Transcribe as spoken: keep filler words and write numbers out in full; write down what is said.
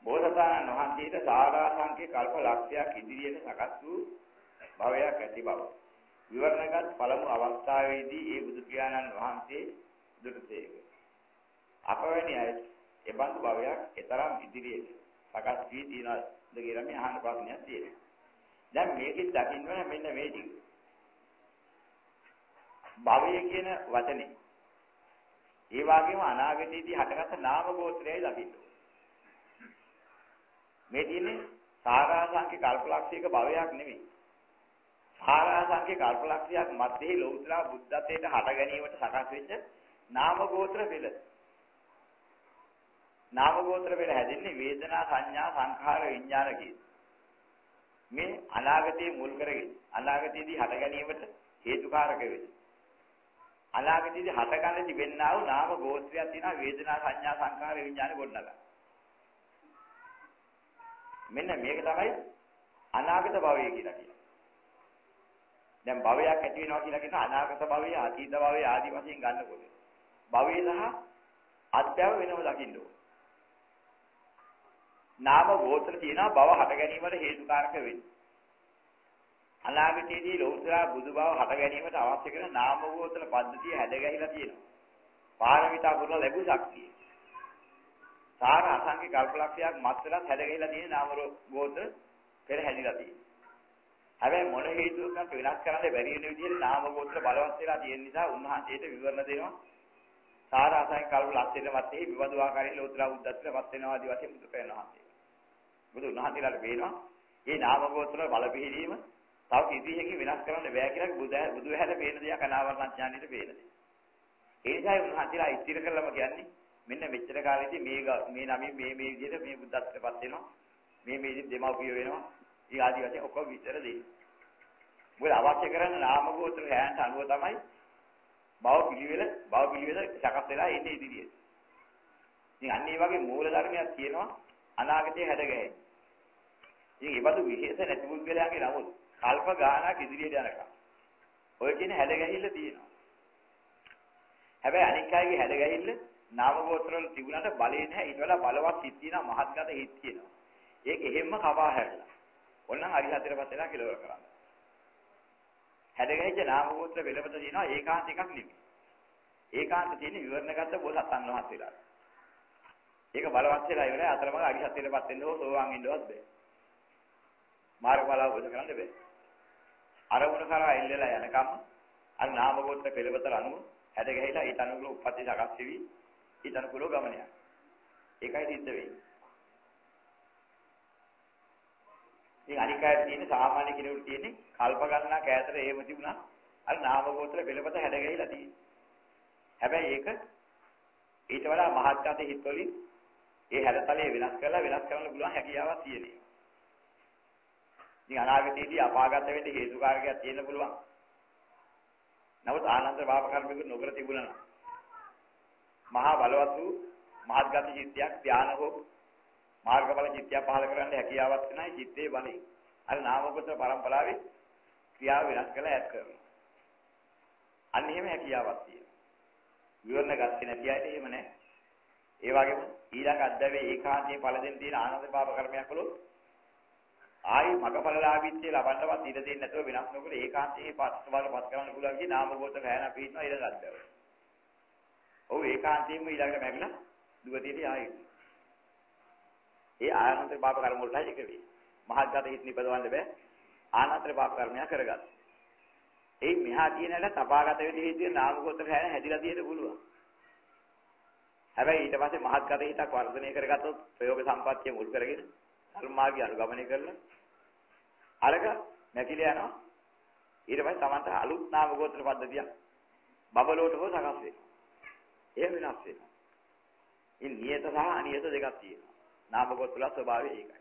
බෝසතාණන් වහන්සේට සාරාංශික කල්ප ලක්ෂයක් ඉදිරියට සකස් වූ භවයක් ඇති බව. විවරණගත් පළමු අවස්ථාවේදී ඒ බුදු පියාණන් වහන්සේ දුටුසේක. අපවැනි අය ඒ බඳු භවයක් ඊතරම් ඉදිරියට සකස් වී තියනද කියලා මේ අහන ප්‍රශ්නයක් තියෙනවා. දැන් මේකෙන් දකින්න ඕනේ මෙන්න මේ ටික. භවය කියන වචනේ ඒ වගේම අනාගතයේදී හටගත් නාම ගෝත්‍රයයි දකින්න ඕනේ. මේ තියෙන්නේ සාරාංශික කල්පලක්ෂයක භවයක් නෙමෙයි. සාරාංශික කල්පලක්ෂයක් මැදේ ලෞතර බුද්ධත්වයට හට ගැනීමට සකස් වෙච්ච නාම ගෝත්‍ර පෙළ. නාම ගෝත්‍ර පෙළ හැදෙන්නේ වේදනා සංඥා සංඛාර විඥාන කියන. මේ අනාගතයේ මුල් කරගෙන අනාගතයේදී හට ගැනීමට හේතුකාරක වෙයි. අනාගතයේදී හට ගන්න තිබෙනා වූ නාම ගෝත්‍රයක් තියෙනවා වේදනා සංඥා සංඛාර විඥාන ගොඩනගා. මෙන්න මේක තමයි අනාගත භවය කියලා කියන්නේ. දැන් භවයක් ඇති වෙනවා කියලා කියන අනාගත භවය, අතීත භවය ආදී වශයෙන් ගන්නකොට භවය සහ අත්‍යව වෙනම දකින්න ඕන. නාම ගෝත්‍ර තියෙනවා භව හට ගැනීමට හේතුකාරක වෙන්නේ. අනාගතයේදී ලෞතර බුදු බව හට ගැනීමට අවශ්‍ය කරන නාම ගෝත්‍ර පද්ධතිය හැදගැහිලා තියෙනවා. පාරමිතා පුරලා ලැබු ශක්තිය. සාර අසංඛ්‍ය කල්පලක්ෂයක් මත්තරත් හැදගැහිලා තියෙන නාම ගෝත්‍ර පෙර හැදිලා තියෙනවා. හැබැයි මොන හේතුවකට වෙනස් කරන්න බැරි වෙන විදිහට නාම ගෝත්‍ර බලවත් වෙලා තියෙන නිසා උන්වහන්සේට විවරණ දෙනවා. සාර අසංඛ්‍ය කල්පලක්ෂයට මැත්තේ විවදු ආකාරයෙන් ලෞතර බුද්ධත්වයට පත් වෙනවා ආදී වශයෙන් බුදු පෙරණවහන්සේ. බුදු උන්වහන්සේලාට පේනවා මේ නාම ගෝත්‍ර බල පිළිදීම තව කිසියකින් වෙනස් කරන්න බෑ කියලා බුදු බුදු හැල පේන දෙයක් අනාවරණ ඥානෙට පේන දෙයක්. ඒ නිසායි උන්වහන්සේලා ඉස්තිර කළම කියන්නේ මෙන්න මෙච්චර කාලෙදී මේ මේ නමින් මේ මේ විදිහට මේ බුද්ධත්වයටපත් වෙනවා. මේ මේ විදිහට දෙමව්පිය වෙනවා. ඒ ආදී වශයෙන් ඔක්කොම විතර දෙන්නේ. මොකද අවශ්‍ය කරන නාම ගෝත්‍ර හැයන්ට අනුව තමයි භව පිළිවෙල භව පිළිවෙල සකස් වෙලා ඉන්නේ ඉදිරියට. ඉතින් අන්න ඒ වගේ මූල ධර්මයක් තියෙනවා අනාගතයේ හැදගැහෙන්නේ. ඉතින් ඒ බඳු විශේෂ නැති පුද්ගලයාගේ නමුත් කල්ප ගානක් ඉදිරියට යනකම් ඔය කියන හැදගැහිල්ල තියෙනවා. හැබැයි අනික් අයගේ හැදගැහිල්ල නාම ගෝත්‍ර වල තිබුණාට බලේ නැහැ. ඊට වඩා බලවත් හිත් තියෙනවා, මහත්ගත හිත් තියෙනවා. ඒක එහෙම්ම කපා හැරලා. ඕනනම් අරිහතරපත් වෙලා කෙලවර කරන්න. හැදගැහිච්ච නාම ගෝත්‍ර වෙලපත තියෙනවා ඒකාන්ත එකක් නෙමෙයි. ඒකාන්ත තියෙන්නේ විවරණගත බෝසත්න් වහන්සේලා. ඒක බලවත් වෙලා ඉවරයි අතරමඟ අරිහතරපත් වෙන්න ඕ සෝවාන් වෙන්නවත් බෑ. මාර්ගඵල අවබෝධ කරගන්න බෑ. අරමුණ කරා එල්ලලා යනකම් අර නාම ගෝත්‍ර පෙළපතල අනුව හැද ගහලා ඊට අනුකූල උප්පත්ති සකස් වෙවි ඊට අනුකූල ගමනයක්. ඒකයි සිද්ධ වෙන්නේ. ඉතින් අනිකායට තියෙන සාමාන්‍ය කෙනෙකුට තියෙන්නේ කල්ප ගණනක් ඈතට එහෙම තිබුණා අර නාම ගෝත්‍ර පෙළපත හැද ගහලා තියෙන්නේ. හැබැයි ඒක ඊට වඩා මහත්ගත හිත්වලින් ඒ හැඩතලයේ වෙනස් කරලා වෙනස් කරන්න පුළුවන් හැකියාවක් තියෙනවා. ඉතින් අනාගතයේදී අපාගත වෙන්න හේතුකාරකයක් තියෙන්න පුළුවන්. නමුත් ආනන්ද බාප කර්මික නොකර තිබුණා නම් මහා බලවත් වූ මහත්ගත චිත්තයක් ධානය හෝ මාර්ගඵල චිත්තය පහළ කරන්න හැකියාවක් වෙනයි චිත්තේ බලේ. අර නාමගත පරම්පරාවේ ක්‍රියාව වෙනස් කරලා ඈත් කරනවා. අන්න එහෙම හැකියාවක් තියෙනවා. විවරණ ගත්තේ නැති අයට එහෙම නැහැ. ඒ වගේම ඊළඟ අධ්‍යයනයේ ඒකාන්තයේ ඵල දෙන්න තියෙන ආනන්ද බාප කර්මයක් කළොත් ආයි මගපලලාභීත්වය ලබන්නවත් ඉඩ දෙන්නේ නැතුව වෙනස් නොකර ඒකාන්තයේ පස්වලපත් කරන්න පුළුවන් කියන නාම ගෝත්‍ර හැයන පිටනවා ඊළඟ අධ්‍යයනය. ඔව් ඒකාන්තයෙන්ම ඊළඟට මැරිලා දුගතියට ආයි. ඒ ආනන්ද බාප කර්ම වලට ඒක වෙයි. මහත්ගත හිත් නිපදවන්න බෑ. ආනන්ද බාප කර්මයක් කරගන්න. ඒ මෙහා කියන එක තපාගත වෙන්න හේතුව නාම ගෝත්‍ර හැයන හැදිලා තියෙන්න පුළුවන්. හැබැයි ඊට පස්සේ මහත්ගත හිතක් වර්ධනය කරගත්තොත් ප්‍රයෝග සම්පත්තිය මුල් කරගෙන ධර්මාර්ගය අනුගමනය කරලා අරක නැතිලා යනවා. ඊට පස්සේ තමන්ට අලුත් නාම ගෝත්‍ර පද්ධතියක් බබලෝට හෝ සකස් වෙනවා. එහෙම වෙනස් වෙනවා. ඉන් නියත සහ අනියත දෙකක් තියෙනවා. නාම ගෝත්‍ර වල ස්වභාවය ඒකයි.